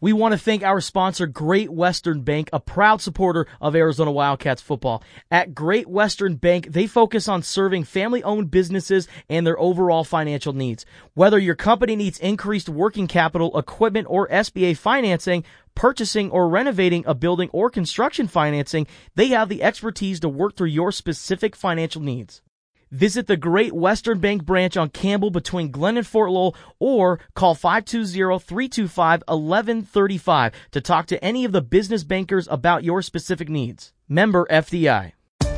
We want to thank our sponsor, Great Western Bank, a proud supporter of Arizona Wildcats football. At Great Western Bank, they focus on serving family-owned businesses and their overall financial needs. Whether your company needs increased working capital, equipment, or SBA financing, purchasing or renovating a building, or construction financing, they have the expertise to work through your specific financial needs. Visit the Great Western Bank branch on Campbell between Glen and Fort Lowell, or call 520-325-1135 to talk to any of the business bankers about your specific needs. Member FDI.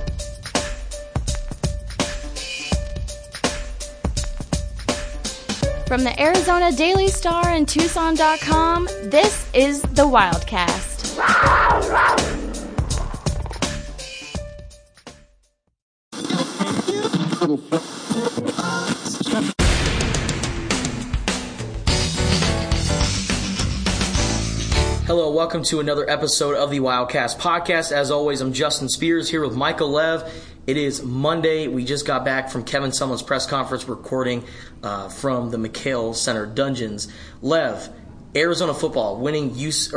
From the Arizona Daily Star and Tucson.com, this is the Wildcast. Hello, welcome to another episode of the Wildcast podcast. As always, I'm Justin Spears here with Michael Lev. It is Monday. We just got back from Kevin Sumlin's press conference recording from the McHale Center Dungeons. Lev, Arizona football beating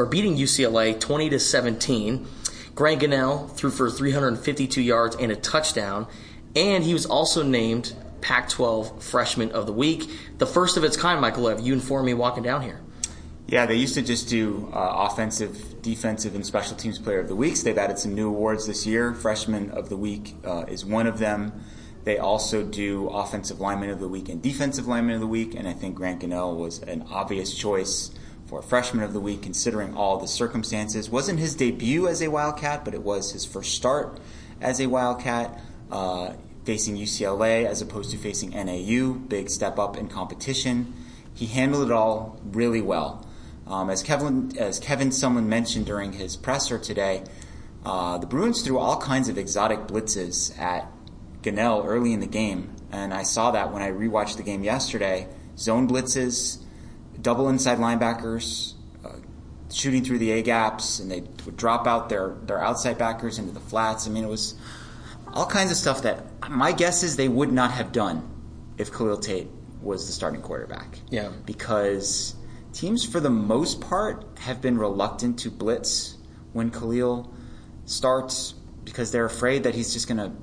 UCLA 20-17. Grant Gunnell threw for 352 yards and a touchdown, and he was also named Pac-12 Freshman of the Week. The first of its kind, Michael Lev. You informed me walking down here. Yeah, they used to just do offensive, defensive, and special teams player of the weeks. They've added some new awards this year. Freshman of the week is one of them. They also do offensive lineman of the week and defensive lineman of the week, and I think Grant Gunnell was an obvious choice for freshman of the week considering all the circumstances. Wasn't his debut as a Wildcat, but it was his first start as a Wildcat, facing UCLA as opposed to facing NAU. Big step up in competition. He handled it all really well. As Kevin Sumlin mentioned during his presser today, the Bruins threw all kinds of exotic blitzes at Gunnell early in the game, and I saw that when I rewatched the game yesterday. Zone blitzes, double inside linebackers, shooting through the A-gaps, and they would drop out their outside backers into the flats. I mean, it was all kinds of stuff that my guess is they would not have done if Khalil Tate was the starting quarterback. Yeah. Because teams, for the most part, have been reluctant to blitz when Khalil starts because they're afraid that he's just going to,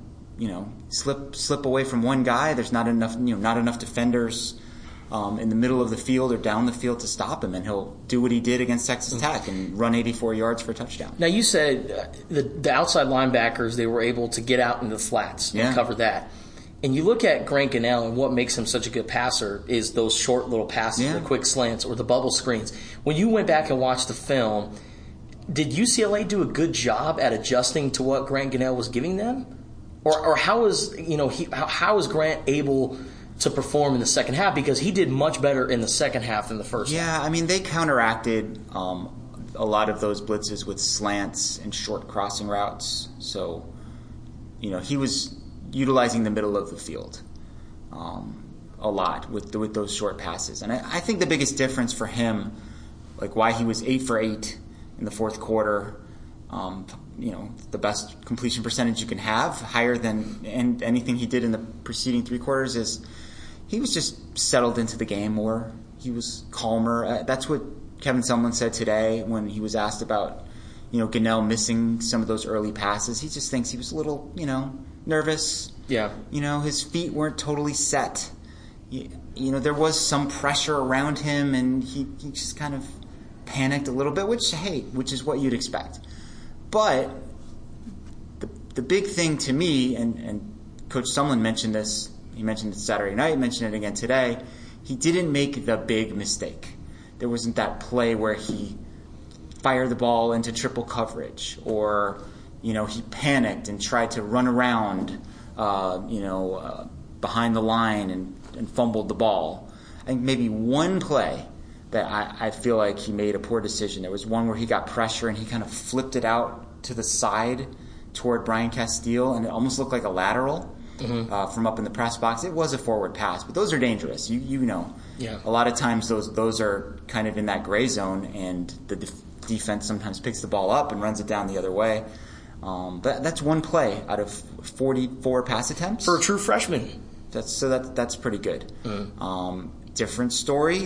slip away from one guy. There's not enough defenders in the middle of the field or down the field to stop him, and he'll do what he did against Texas Tech and run 84 yards for a touchdown. Now, you said the outside linebackers, they were able to get out into the flats and cover that. And you look at Grant Gunnell, and what makes him such a good passer is those short little passes, the quick slants, or the bubble screens. When you went back and watched the film, did UCLA do a good job at adjusting to what Grant Gunnell was giving them? Or how was Grant able to perform in the second half? Because he did much better in the second half than the first half. Yeah, I mean, they counteracted a lot of those blitzes with slants and short crossing routes. So, he was utilizing the middle of the field a lot with those short passes. And I think the biggest difference for him, like why he was 8 for 8 in the fourth quarter, the best completion percentage you can have, higher than anything he did in the preceding three quarters, is he was just settled into the game more. He was calmer. That's what Kevin Sumlin said today when he was asked about, Gunnell missing some of those early passes. He just thinks he was a little, nervous. Yeah. His feet weren't totally set. There was some pressure around him, and he just kind of panicked a little bit, which is what you'd expect. But the big thing to me, and Coach Sumlin mentioned this, he mentioned it Saturday night, mentioned it again today, he didn't make the big mistake. There wasn't that play where he fired the ball into triple coverage, or he panicked and tried to run around, behind the line and fumbled the ball. I think maybe one play that I feel like he made a poor decision. There was one where he got pressure and he kind of flipped it out to the side toward Brian Castile, and it almost looked like a lateral from up in the press box. It was a forward pass, but those are dangerous. You know. Yeah. A lot of times those are kind of in that gray zone, and the defense sometimes picks the ball up and runs it down the other way. But that's one play out of 44 pass attempts for a true freshman. That's pretty good. Different story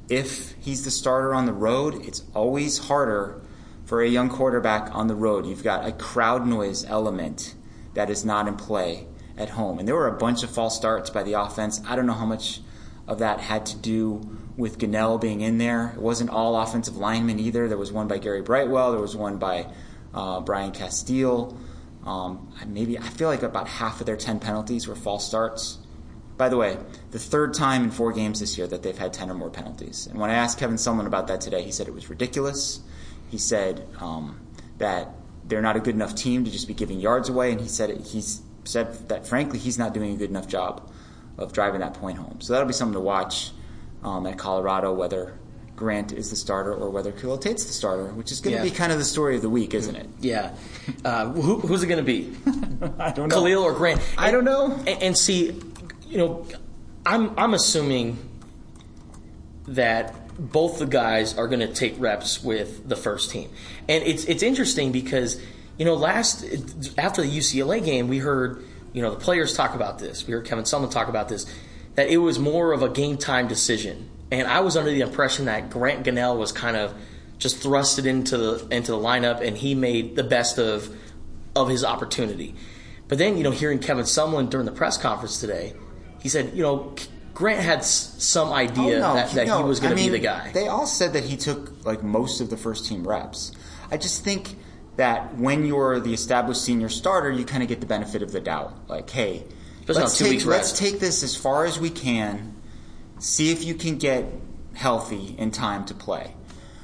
if he's the starter on the road, it's always harder for a young quarterback on the road. You've got a crowd noise element that is not in play at home. And there were a bunch of false starts by the offense. I don't know how much of that had to do with Gunnell being in there. It wasn't all offensive linemen either. There was one by Gary Brightwell. There was one by Brian Castile. I feel like about half of their 10 penalties were false starts. By the way, the third time in 4 games this year that they've had 10 or more penalties. And when I asked Kevin Sumlin about that today, he said it was ridiculous. He said that they're not a good enough team to just be giving yards away, and he said that frankly he's not doing a good enough job of driving that point home. So that'll be something to watch at Colorado, whether Grant is the starter or whether Khalil Tate's the starter, which is going to be kind of the story of the week, isn't it? Yeah. Who's it going to be? I don't know. Khalil or Grant? I don't know. And see, I'm assuming that both the guys are going to take reps with the first team. And it's interesting because, after the UCLA game, we heard, the players talk about this. We heard Kevin Sumlin talk about this, that it was more of a game time decision. And I was under the impression that Grant Gunnell was kind of just thrusted into the lineup, and he made the best of his opportunity. But then, hearing Kevin Sumlin during the press conference today, he said, Grant had some idea that he was going to be the guy. They all said that he took most of the first team reps. I just think that when you're the established senior starter, you kind of get the benefit of the doubt. Hey, let's take this as far as we can. See if you can get healthy in time to play.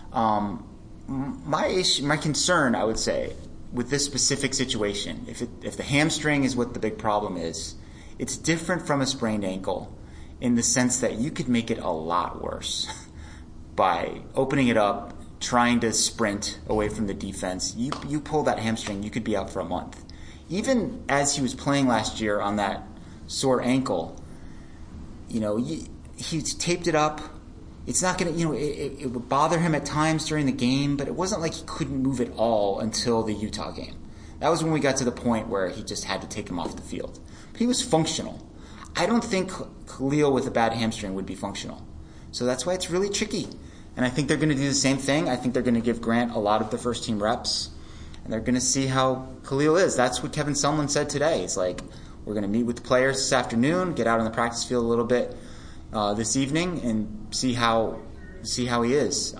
My concern, I would say, with this specific situation, if the hamstring is what the big problem is, it's different from a sprained ankle in the sense that you could make it a lot worse by opening it up, trying to sprint away from the defense. You pull that hamstring, you could be out for a month. Even as he was playing last year on that sore ankle, he's taped it up. It's not going to, it would bother him at times during the game, but it wasn't like he couldn't move at all until the Utah game. That was when we got to the point where he just had to take him off the field. But he was functional. I don't think Khalil with a bad hamstring would be functional. So that's why it's really tricky. And I think they're going to do the same thing. I think they're going to give Grant a lot of the first team reps, and they're going to see how Khalil is. That's what Kevin Sumlin said today. It's we're going to meet with the players this afternoon, get out on the practice field a little bit this evening, and see how he is.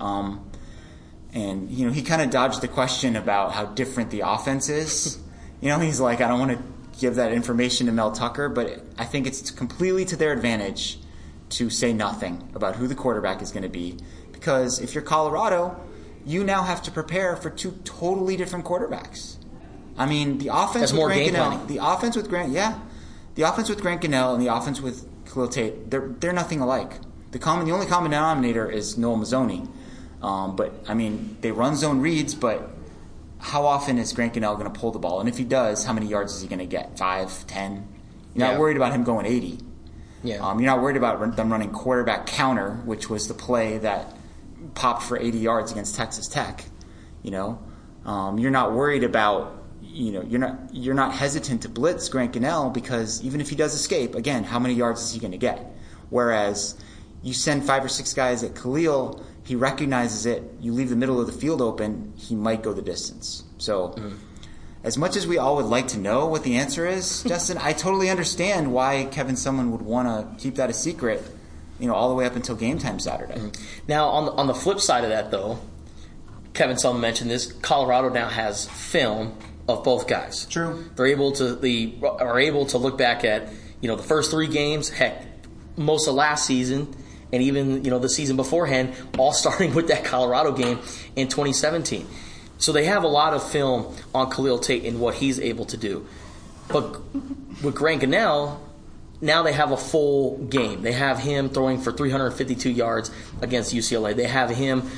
And he kind of dodged the question about how different the offense is. He's like, I don't want to give that information to Mel Tucker, but I think it's completely to their advantage to say nothing about who the quarterback is going to be, because if you're Colorado, you now have to prepare for 2 totally different quarterbacks. I mean, the offense with Grant Gunnell, the offense with Grant Gunnell and the offense with Khalil Tate, they're nothing alike. The only common denominator is Noel Mazzoni. But I mean, they run zone reads, but how often is Grant Gunnell going to pull the ball? And if he does, how many yards is he going to get? 5, 10? You're not worried about him going 80. Yeah. You're not worried about them running quarterback counter, which was the play that popped for 80 yards against Texas Tech. You're not worried about, you're not hesitant to blitz Grant Gunnell, because even if he does escape, again, how many yards is he going to get? Whereas you send 5 or 6 guys at Khalil, he recognizes it, you leave the middle of the field open, he might go the distance. So as much as we all would like to know what the answer is, Justin, I totally understand why Kevin Sumlin would want to keep that a secret, all the way up until game time Saturday. Now, on the flip side of that, though, Kevin Sumlin mentioned this, Colorado now has film of both guys. True. They're able to look back at, the first 3 games, heck, most of last season, and even, the season beforehand, all starting with that Colorado game in 2017. So they have a lot of film on Khalil Tate and what he's able to do. But with Grant Gunnell, now they have a full game. They have him throwing for 352 yards against UCLA. They have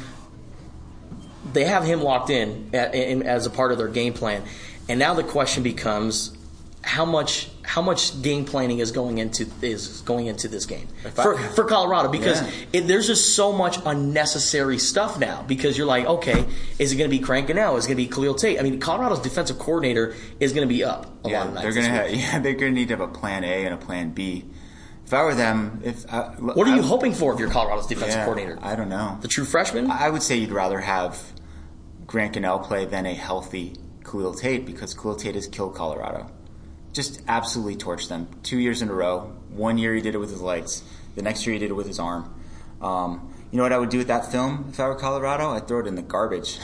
him locked in as a part of their game plan. And now the question becomes, how much game planning is going into this game for Colorado, because there's just so much unnecessary stuff now, because you're like, okay, is it going to be Grant Gunnell? Is it going to be Khalil Tate? I mean, Colorado's defensive coordinator is going to be up a lot of nights. They're going to need to have a plan A and a plan B If I were them, what are you hoping for if you're Colorado's defensive coordinator? I don't know. The true freshman? I would say you'd rather have Grant Gunnell play than a healthy Khalil Tate, because Khalil Tate has killed Colorado. Just absolutely torched them 2 years in a row. 1 year he did it with his legs. The next year he did it with his arm. You know what I would do with that film if I were Colorado? I'd throw it in the garbage.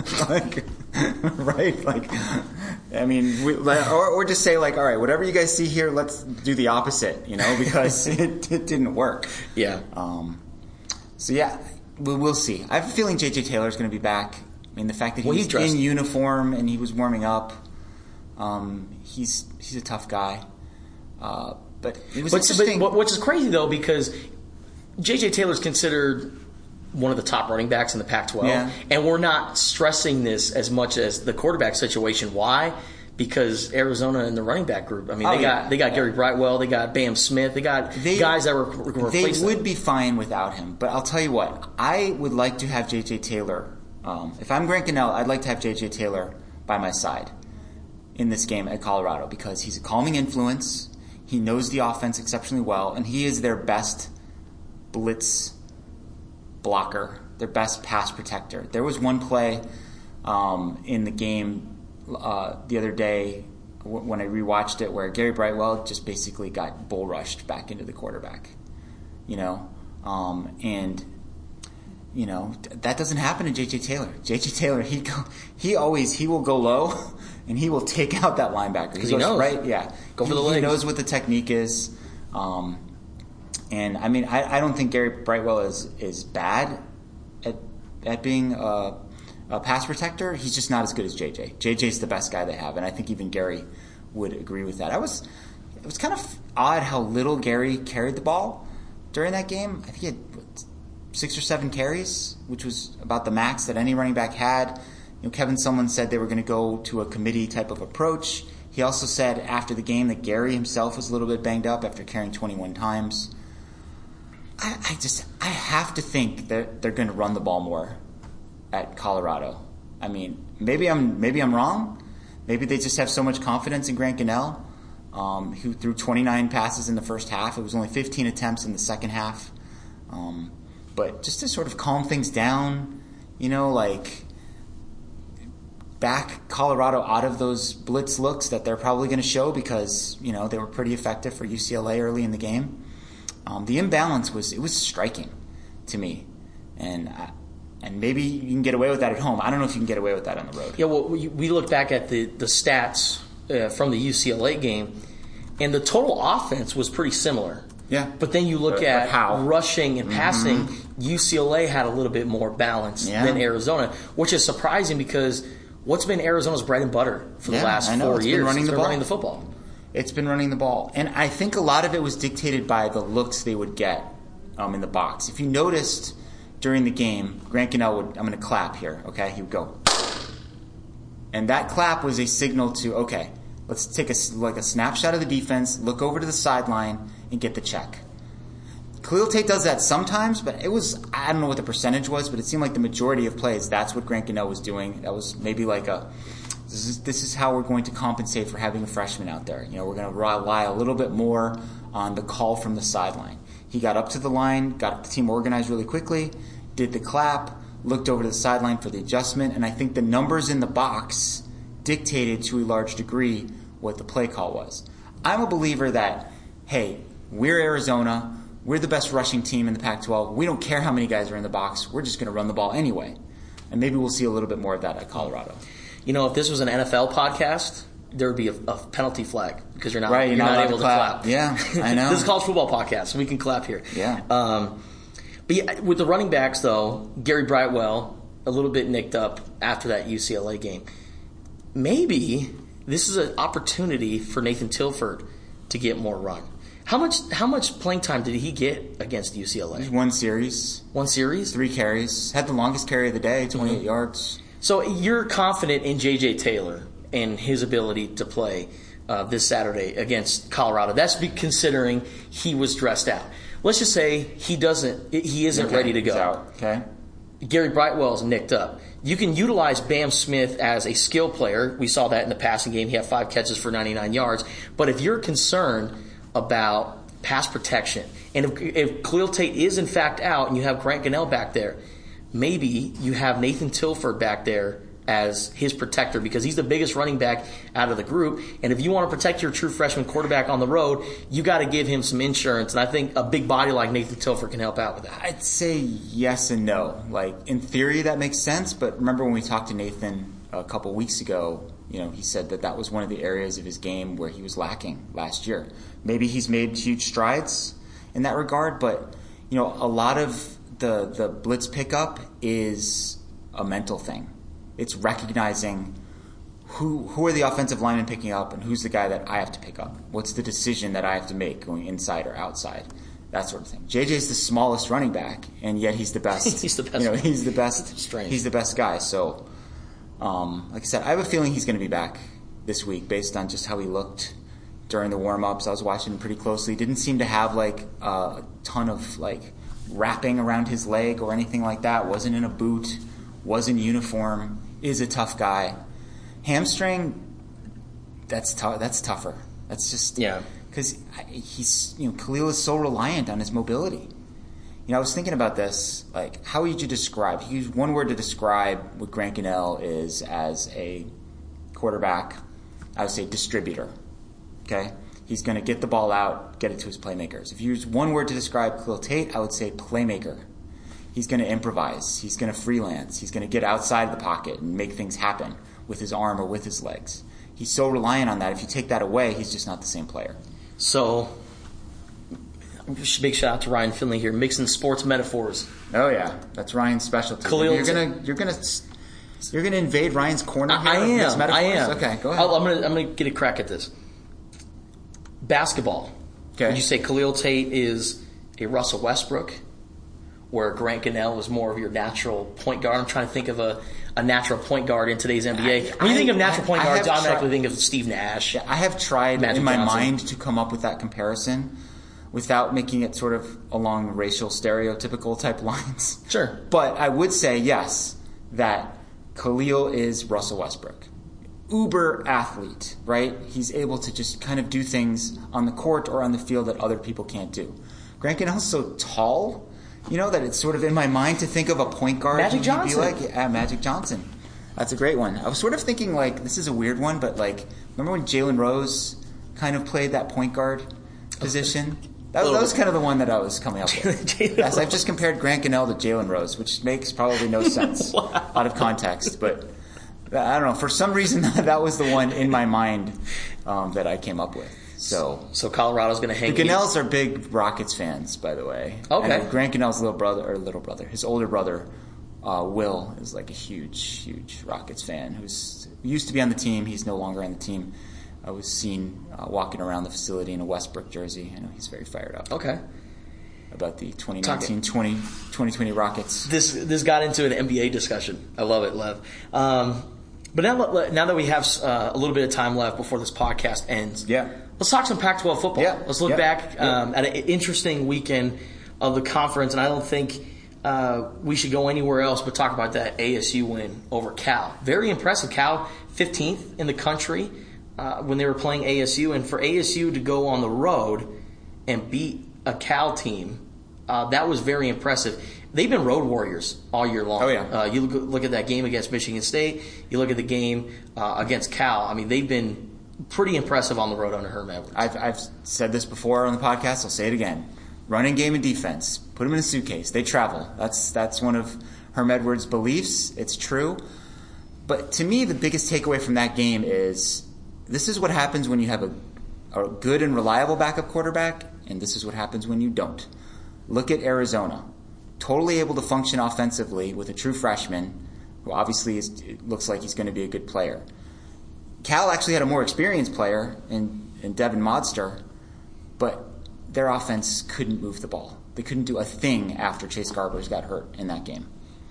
Right? Like, I mean, or just say, like, all right, whatever you guys see here, let's do the opposite, because it didn't work. Yeah. So, yeah, we'll see. I have a feeling J.J. Taylor's going to be back. I mean, the fact that he's in uniform and he was warming up, he's a tough guy. But it was interesting. Which is crazy, though, because J.J. Taylor's considered one of the top running backs in the Pac-12, and we're not stressing this as much as the quarterback situation. Why? Because Arizona and the running back group. I mean, they got Gary Brightwell, they got Bam Smith, they got guys that were replacing. They would be fine without him. But I'll tell you what, I would like to have J.J. Taylor. If I'm Grant Gunnell, I'd like to have J.J. Taylor by my side in this game at Colorado, because he's a calming influence. He knows the offense exceptionally well, and he is their best blitz blocker, their best pass protector. There was one play in the game the other day when I rewatched it where Gary Brightwell just basically got bull rushed back into the quarterback, and that doesn't happen to J.J. Taylor. J.J. Taylor, he will go low and he will take out that linebacker. Because he knows. Right? Yeah. Go for the legs. He knows what the technique is. And I mean, I don't think Gary Brightwell is bad at being a pass protector. He's just not as good as JJ. JJ's the best guy they have, and I think even Gary would agree with that. It was kind of odd how little Gary carried the ball during that game. I think he had 6 or 7 carries, which was about the max that any running back had. Kevin Sumlin said they were going to go to a committee type of approach. He also said after the game that Gary himself was a little bit banged up after carrying 21 times. I have to think that they're going to run the ball more at Colorado. I mean, maybe I'm wrong. Maybe they just have so much confidence in Grant Gunnell, who threw 29 passes in the first half. It was only 15 attempts in the second half. But just to sort of calm things down, back Colorado out of those blitz looks that they're probably going to show because, they were pretty effective for UCLA early in the game. The imbalance was striking to me, and maybe you can get away with that at home. I don't know if you can get away with that on the road. Yeah, well, we look back at the stats from the UCLA game, and the total offense was pretty similar. Yeah, but then you look at rushing and passing. UCLA had a little bit more balance than Arizona, which is surprising because what's been Arizona's bread and butter for the last 4 years? It's been running the football. It's been running the ball. And I think a lot of it was dictated by the looks they would get in the box. If you noticed during the game, Grant Gunnell would, I'm going to clap here, okay? He would go. And that clap was a signal to, okay, let's take a snapshot of the defense, look over to the sideline, and get the check. Khalil Tate does that sometimes, but I don't know what the percentage was, but it seemed like the majority of plays, that's what Grant Gunnell was doing. That was maybe like this is how we're going to compensate for having a freshman out there. We're going to rely a little bit more on the call from the sideline. He got up to the line, got the team organized really quickly, did the clap, looked over to the sideline for the adjustment, and I think the numbers in the box dictated to a large degree what the play call was. I'm a believer that, hey, we're Arizona, we're the best rushing team in the Pac-12, we don't care how many guys are in the box, we're just going to run the ball anyway. And maybe we'll see a little bit more of that at Colorado. If this was an NFL podcast, there would be a penalty flag because you're not able to clap. Yeah, I know. This is a college football podcast, so we can clap here. Yeah. But yeah, with the running backs, though, Gary Brightwell, a little bit nicked up after that UCLA game. Maybe this is an opportunity for Nathan Tilford to get more run. How much playing time did he get against UCLA? One series. 1 series? 3 carries. Had the longest carry of the day, 28 yards. So you're confident in J.J. Taylor and his ability to play this Saturday against Colorado. That's considering he was dressed out. Let's just say he isn't ready to go. He's out. Okay. Gary Brightwell's nicked up. You can utilize Bam Smith as a skill player. We saw that in the passing game. He had 5 catches for 99 yards. But if you're concerned about pass protection. And if Khalil Tate is in fact out and you have Grant Gunnell back there, maybe you have Nathan Tilford back there as his protector because he's the biggest running back out of the group. And if you want to protect your true freshman quarterback on the road, you got to give him some insurance. And I think a big body like Nathan Tilford can help out with that. I'd say yes and no. Like, in theory, that makes sense. But remember when we talked to Nathan a couple weeks ago, he said that was one of the areas of his game where he was lacking last year. Maybe he's made huge strides in that regard, but, a lot of the blitz pickup is a mental thing. It's recognizing who are the offensive linemen picking up and who's the guy that I have to pick up. What's the decision that I have to make going inside or outside? That sort of thing. JJ's the smallest running back, and yet he's the best. He's the best. He's the best. Strange. He's the best guy. So, like I said, I have a feeling he's going to be back this week based on just how he looked during the warm-ups. I was watching him pretty closely. Didn't seem to have a ton of wrapping around his leg or anything like that. Wasn't in a boot. Was in uniform. Is a tough guy. Hamstring, that's tougher. That's just because he's Khalil is so reliant on his mobility. I was thinking about this. How would you describe? Use one word to describe what Grant Gunnell is as a quarterback. I would say distributor. Okay, he's going to get the ball out, get it to his playmakers. If you use one word to describe Khalil Tate, I would say playmaker. He's going to improvise. He's going to freelance. He's going to get outside of the pocket and make things happen with his arm or with his legs. He's so reliant on that. If you take that away, he's just not the same player. So, big shout out to Ryan Finley here, mixing sports metaphors. Oh yeah, that's Ryan's specialty. You're gonna invade Ryan's corner here. I am. Okay, go ahead. I'm gonna get a crack at this. Basketball. Okay. Would you say Khalil Tate is a Russell Westbrook? Where Grant Gunnell was more of your natural point guard. I'm trying to think of a natural point guard in today's NBA. When you think of natural point guards, I automatically think of Steve Nash. I have tried Magic in my Johnson. mind to come up with that comparison without making it sort of along racial stereotypical type lines. Sure. But I would say, yes, that Khalil is Russell Westbrook. Uber athlete, right? He's able to just kind of do things on the court or on the field that other people can't do. Grant Gunnell's so tall, that it's sort of in my mind to think of a point guard. Magic Johnson. Magic Johnson. That's a great one. I was sort of thinking, this is a weird one, but, remember when Jalen Rose kind of played that point guard position? That was kind of the one that I was coming up with. Yes, I've just compared Grant Gunnell to Jalen Rose, which makes probably no sense out of context, but I don't know. For some reason, that was the one in my mind that I came up with. So Colorado's going to hang. The Gunnells are big Rockets fans, by the way. Okay. And Grant Gunnell's his older brother, Will, is a huge Rockets fan who used to be on the team. He's no longer on the team. I was seen walking around the facility in a Westbrook jersey. I know he's very fired up. Okay. About the 2019-2020 Rockets. This got into an NBA discussion. I love it, Lev. But now that we have a little bit of time left before this podcast ends, let's talk some Pac-12 football. Yeah. Let's look back at an interesting weekend of the conference, and I don't think we should go anywhere else but talk about that ASU win over Cal. Very impressive. Cal, 15th in the country when they were playing ASU, and for ASU to go on the road and beat a Cal team, that was very impressive. They've been road warriors all year long. Oh, yeah. You look at that game against Michigan State. You look at the game against Cal. I mean, they've been pretty impressive on the road under Herm Edwards. I've said this before on the podcast. I'll say it again. Running game and defense. Put them in a suitcase. They travel. That's one of Herm Edwards' beliefs. It's true. But to me, the biggest takeaway from that game is this is what happens when you have a good and reliable backup quarterback, and this is what happens when you don't. Look at Arizona. Totally able to function offensively with a true freshman who obviously looks like he's going to be a good player. Cal actually had a more experienced player in Devin Modster, but their offense couldn't move the ball. They couldn't do a thing after Chase Garbers got hurt in that game.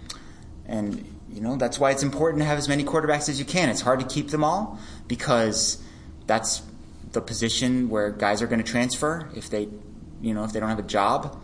And, that's why it's important to have as many quarterbacks as you can. It's hard to keep them all because that's the position where guys are going to transfer if they don't have a job.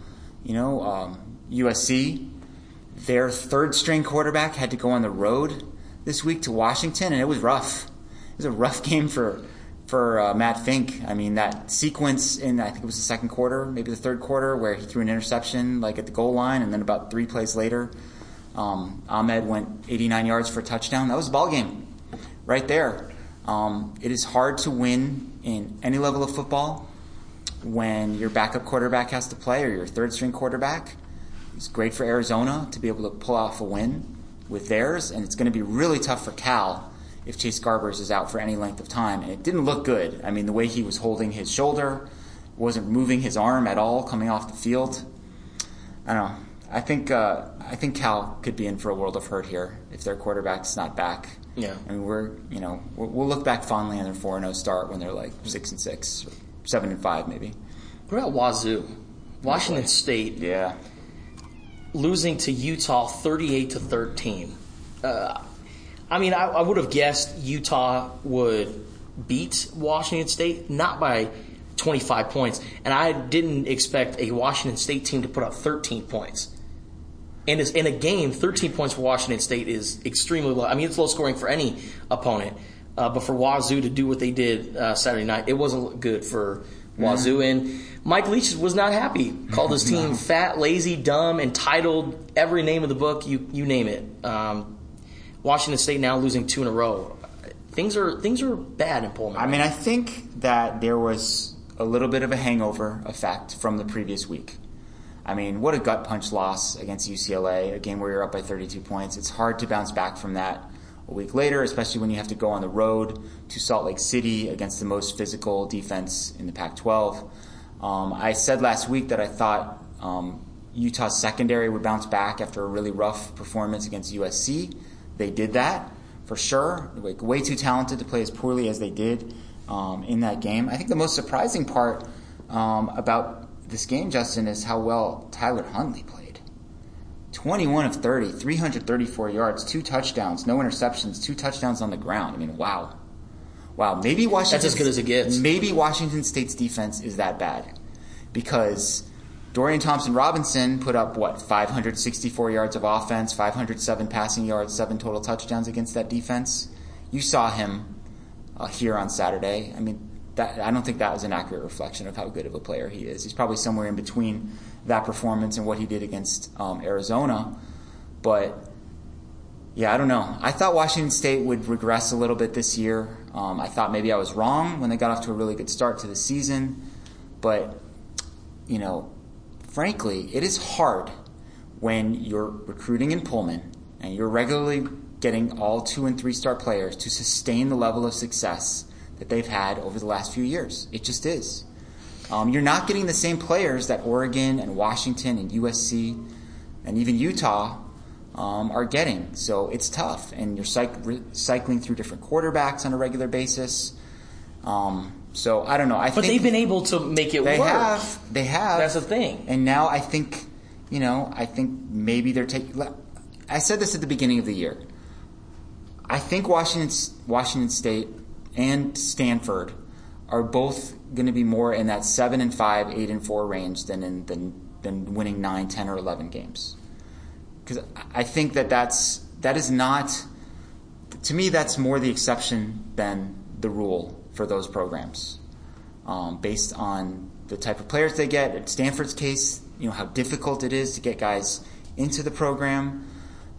USC, their third-string quarterback had to go on the road this week to Washington, and it was rough. It was a rough game for for Matt Fink. I mean, that sequence in, I think it was the second quarter, maybe the third quarter, where he threw an interception like at the goal line, and then about 3 plays later, Ahmed went 89 yards for a touchdown. That was a ball game right there. It is hard to win in any level of football when your backup quarterback has to play or your third-string quarterback. It's great for Arizona to be able to pull off a win with theirs, and it's going to be really tough for Cal if Chase Garbers is out for any length of time. And it didn't look good. I mean, the way he was holding his shoulder, wasn't moving his arm at all coming off the field. I don't know. I think Cal could be in for a world of hurt here if their quarterback's not back. Yeah. I mean, we'll look back fondly on their 4-0 start when they're like 6-6, or 7-5 maybe. What about Wazoo? Washington State. Yeah. Losing to Utah 38-13. I mean, I would have guessed Utah would beat Washington State, not by 25 points. And I didn't expect a Washington State team to put up 13 points. And in a game, 13 points for Washington State is extremely low. I mean, it's low scoring for any opponent. But for Wazoo to do what they did Saturday night, it wasn't good for Wazoo. And Mike Leach was not happy. Called his team fat, lazy, dumb, entitled, every name of the book, you name it. Washington State now losing 2 in a row. Things are bad in Pullman. I mean, I think that there was a little bit of a hangover effect from the previous week. I mean, what a gut punch loss against UCLA, a game where you're up by 32 points. It's hard to bounce back from that a week later, especially when you have to go on the road to Salt Lake City against the most physical defense in the Pac-12. I said last week that I thought Utah's secondary would bounce back after a really rough performance against USC. They did that, for sure. Like, way too talented to play as poorly as they did in that game. I think the most surprising part about this game, Justin, is how well Tyler Huntley played. 21 of 30, 334 yards, 2 touchdowns, no interceptions, 2 touchdowns on the ground. I mean, wow. Maybe Washington. That's as good as it gets. Maybe Washington State's defense is that bad, because Dorian Thompson-Robinson put up, 564 yards of offense, 507 passing yards, 7 total touchdowns against that defense. You saw him here on Saturday. I mean, I don't think that was an accurate reflection of how good of a player he is. He's probably somewhere in between that performance and what he did against Arizona. But, yeah, I don't know. I thought Washington State would regress a little bit this year. I thought maybe I was wrong when they got off to a really good start to the season. But, frankly, it is hard when you're recruiting in Pullman and you're regularly getting all 2- and 3-star players to sustain the level of success that they've had over the last few years. It just is. You're not getting the same players that Oregon and Washington and USC and even Utah are getting. So it's tough, and you're cycling through different quarterbacks on a regular basis. So I don't know. But they've been able to make it work. They have. That's the thing. And now I think maybe they're taking. I said this at the beginning of the year. I think Washington State and Stanford are both going to be more in that 7-5, 8-4 range than winning 9, 10, or 11 games. Because I think that is not, to me, that's more the exception than the rule for those programs, based on the type of players they get. In Stanford's case, how difficult it is to get guys into the program.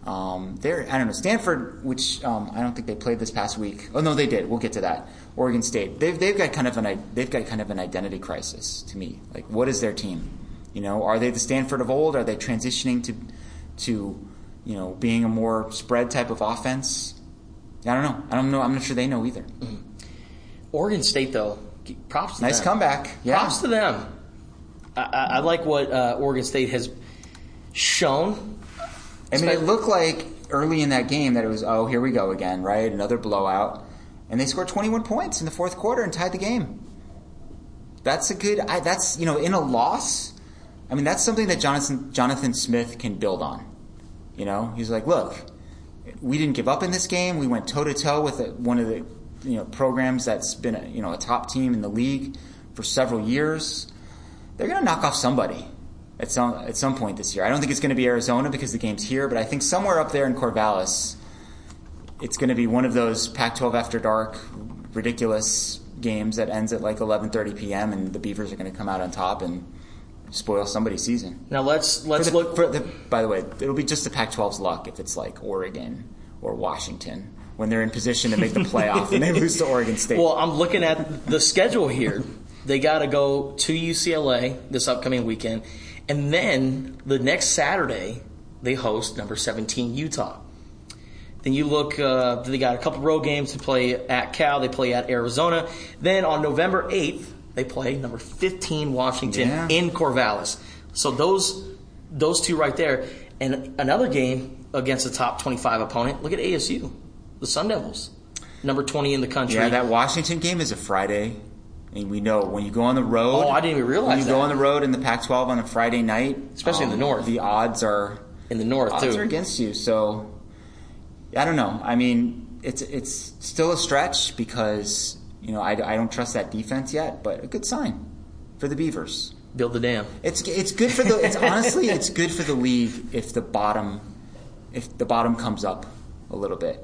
Stanford, which I don't think they played this past week. Oh no, they did. We'll get to that. Oregon State, they've got kind of an identity crisis to me. Like, what is their team? Are they the Stanford of old? Are they transitioning to being a more spread type of offense? I don't know. I'm not sure they know either. Mm-hmm. Oregon State, though, props to them. Nice comeback. Yeah. Props to them. I like what Oregon State has shown. I mean, it looked like early in that game that it was, here we go again, right? Another blowout. And they scored 21 points in the fourth quarter and tied the game. That's in a loss, I mean, that's something that Jonathan Smith can build on. He's like, look, we didn't give up in this game. We went toe-to-toe with one of the programs that's been a top team in the league for several years. They're going to knock off somebody at some point this year. I don't think it's going to be Arizona because the game's here, but I think somewhere up there in Corvallis, it's going to be one of those Pac-12 after dark, ridiculous games that ends at like 11:30 p.m. and the Beavers are going to come out on top and spoil somebody's season. Now let's look. By the way, it'll be just the Pac-12's luck if it's like Oregon or Washington when they're in position to make the playoff and they lose to Oregon State. Well, I'm looking at the schedule here. They got to go to UCLA this upcoming weekend, and then the next Saturday they host number 17 Utah. Then you look, they got a couple road games to play at Cal. They play at Arizona. Then on November 8th, they play number 15 Washington in Corvallis. So those two right there. And another game against a top 25 opponent. Look at ASU, the Sun Devils, number 20 in the country. Yeah, that Washington game is a Friday. And we know when you go on the road. Oh, I didn't even realize when you go on the road in the Pac-12 on a Friday night. Especially in the North. The odds are... In the North, odds are against you. So, I don't know. I mean, it's still a stretch because... I don't trust that defense yet, but a good sign for the Beavers. Build the dam. It's good for the. Honestly, it's good for the league if the bottom comes up a little bit.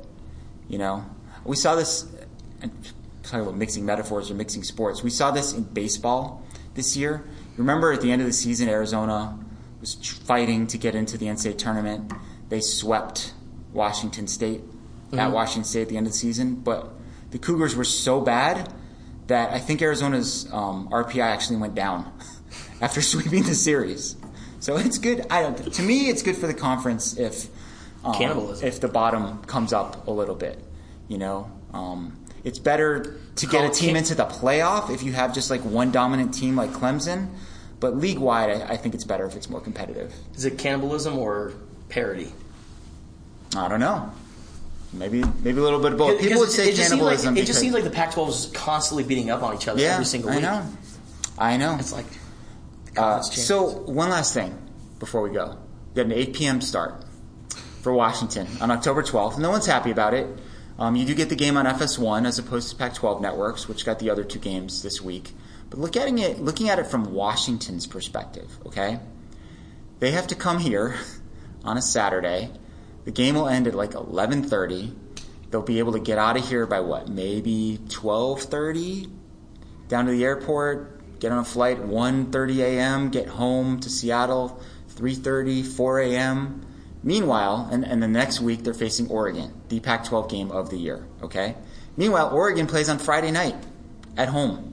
We saw this. Talking about mixing metaphors or mixing sports, we saw this in baseball this year. Remember, at the end of the season, Arizona was fighting to get into the NCAA tournament. They swept Washington State at Washington State at the end of the season, but the Cougars were so bad that I think Arizona's RPI actually went down after sweeping the series. So it's good. To me, it's good for the conference if the bottom comes up a little bit. It's better to get a team into the playoff if you have just like one dominant team like Clemson. But league-wide, I think it's better if it's more competitive. Is it cannibalism or parity? I don't know. Maybe a little bit of both. People would say cannibalism. It just seems like the Pac-12 is constantly beating up on each other every single week. I know. It's like so one last thing before we go. We got an 8 p.m. start for Washington on October 12th. No one's happy about it. You do get the game on FS1 as opposed to Pac-12 networks, which got the other two games this week. But looking at it from Washington's perspective, okay? They have to come here on a Saturday. The game will end at like 11:30. They'll be able to get out of here by maybe 12:30? Down to the airport, get on a flight 1:30 a.m., get home to Seattle 3:30, 4 a.m. Meanwhile, and the next week they're facing Oregon, the Pac-12 game of the year, okay? Meanwhile, Oregon plays on Friday night at home.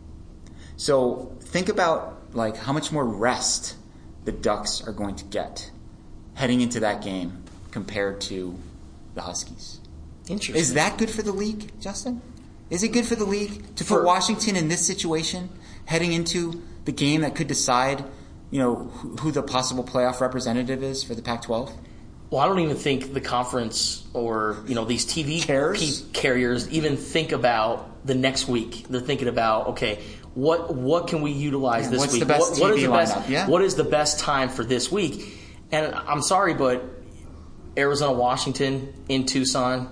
So think about like how much more rest the Ducks are going to get heading into that game compared to the Huskies. Interesting. Is that good for the league, Justin? Is it good for the league to put Washington in this situation heading into the game that could decide, who the possible playoff representative is for the Pac-12? Well, I don't even think the conference or, these TV carriers even think about the next week. They're thinking about, okay, what can we utilize this week? What's the best TV lineup? Yeah. What is the best time for this week? And I'm sorry, but Arizona, Washington in Tucson,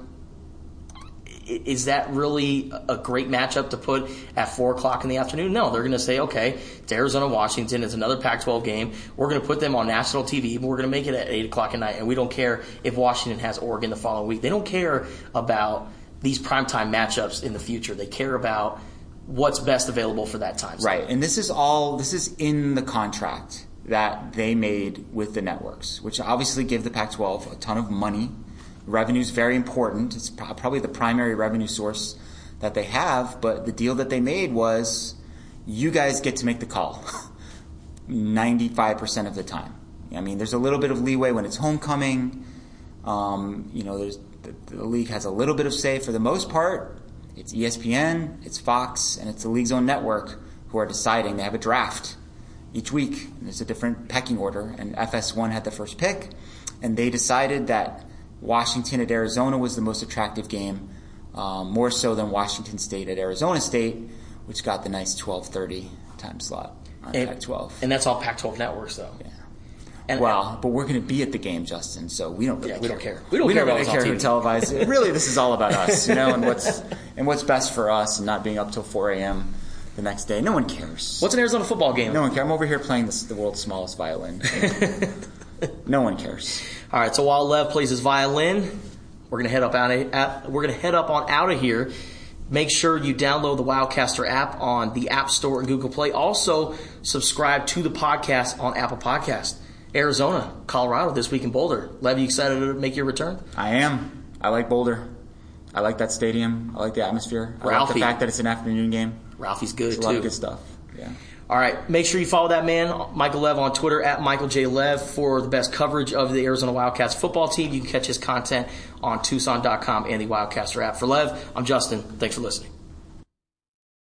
is that really a great matchup to put at 4 o'clock in the afternoon? No, they're going to say, okay, it's Arizona, Washington. It's another Pac-12 game. We're going to put them on national TV, but we're going to make it at 8 o'clock at night, and we don't care if Washington has Oregon the following week. They don't care about these primetime matchups in the future. They care about what's best available for that time. Right, and this is in the contract that they made with the networks, which obviously give the Pac-12 a ton of money. Revenue is very important. It's probably the primary revenue source that they have, but the deal that they made was you guys get to make the call 95% of the time. I mean, there's a little bit of leeway when it's homecoming. The league has a little bit of say. For the most part, it's ESPN, it's Fox, and it's the league's own network who are deciding. They have a draft each week. There's a different pecking order, and FS1 had the first pick, and they decided that Washington at Arizona was the most attractive game, more so than Washington State at Arizona State, which got the nice 12:30 time slot on Pac-12. And that's all Pac-12 networks, though. Yeah. But we're going to be at the game, Justin, so we don't really care. We don't really care who televises. Really, this is all about us, and what's best for us, and not being up till 4 a.m. the next day. No one cares. What's an Arizona football game? No one cares. I'm over here playing the world's smallest violin. No one cares. All right, so while Lev plays his violin, we're gonna head up on out of here. Make sure you download the Wildcaster app on the App Store and Google Play. Also, subscribe to the podcast on Apple Podcasts. Arizona, Colorado, this week in Boulder. Lev, you excited to make your return? I am. I like Boulder. I like that stadium. I like the atmosphere. I Ralphie. like the fact that it's an afternoon game. Ralphie's good, It's a lot of good stuff. Yeah. All right, make sure you follow that man, Michael Lev, on Twitter, at Michael J. Lev, for the best coverage of the Arizona Wildcats football team. You can catch his content on Tucson.com and the Wildcaster app. For Lev, I'm Justin. Thanks for listening.